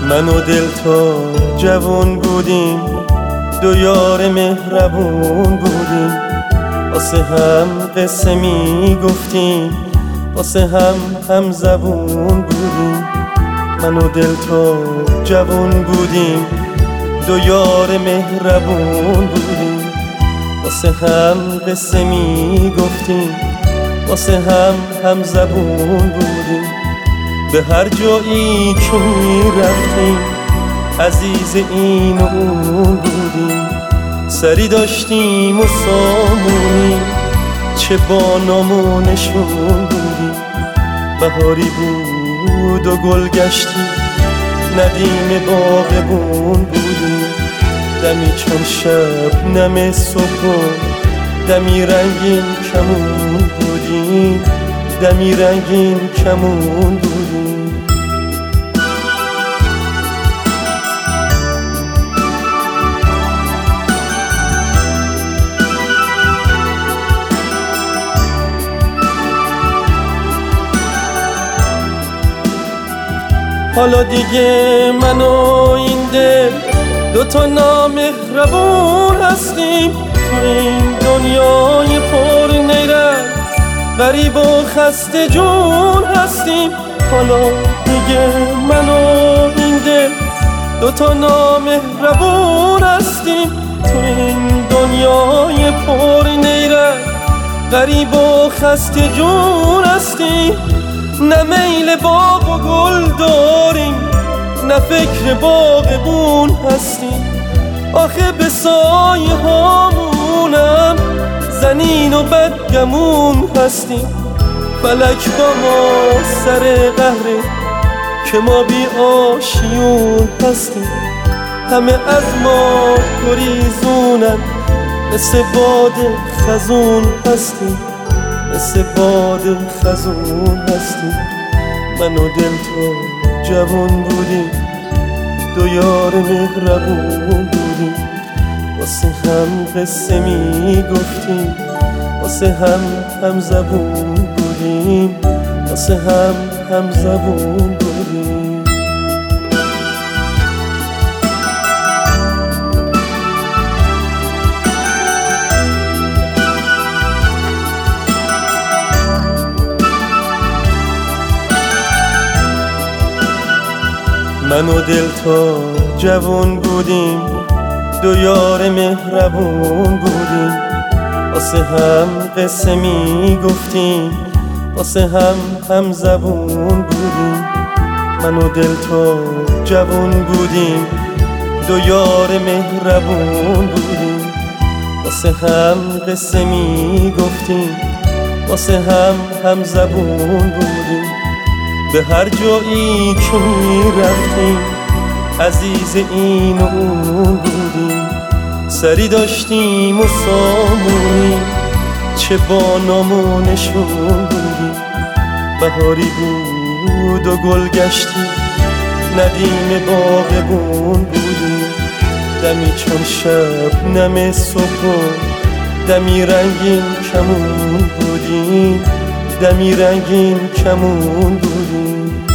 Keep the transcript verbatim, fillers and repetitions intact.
من و دل تا جوون بودیم، دو یار مهربون بودیم، واسه هم قصه می گفتیم، واسه هم هم زبون بودیم. من و دل تا جوون بودیم، دو یار مهربون بودیم، واسه هم قصه می گفتیم، واسه هم هم زبون بودیم. به هر جایی که می رفتیم عزیز این و اون بودیم، سری داشتیم و سامونی چه با نامونشون بودیم. بهاری بود و گل گشتی، ندیم باغبون بودیم، دمی چون شب نم صبح، دمی رنگین کمون بودیم، دمی رنگین کمون بودیم. حالا دیگه من و این دل دوتا نامهربون هستیم، تو این دنیای پر نیرنگ غریب و خسته جون هستیم. حالا دیگه من و این دل دوتا نامهربون هستیم، تو این دنیای پر نیرنگ غریب و خسته جون هستیم. نه میل باغ و گل داریم، نه فکر باغبون هستیم، آخه به سایه هامونم زنین و بدگمون هستیم. فلک با ما سر قهره که ما بی آشیون هستیم، همه از ما گریزونن، مثل باد خزون هستیم، مثل باد خزون هستیم. من و دل تا جوان بودیم، دو یار مهربون بودیم، واسه هم قصه می گفتیم، واسه هم هم زبون بودیم، واسه هم هم زبون بودیم. من و دل تا جوون بودیم، دو یار مهربون بودیم، واسه هم قصه می گفتیم، واسه هم هم زبون بودیم. من و دل تا جوون بودیم، دو یار مهربون بودیم، واسه هم قصه می گفتیم، واسه هم هم زبون بودیم. به هر جایی که می رفتیم عزیز این و اون بودیم، سری داشتیم و سامونی چه با نامونشون بودیم. بهاری بود و گل گشتی، ندیم باغبون بودیم، دمی چون شب نم صبح، دمی رنگین کمون بودیم، دمی رنگین کمون بودیم.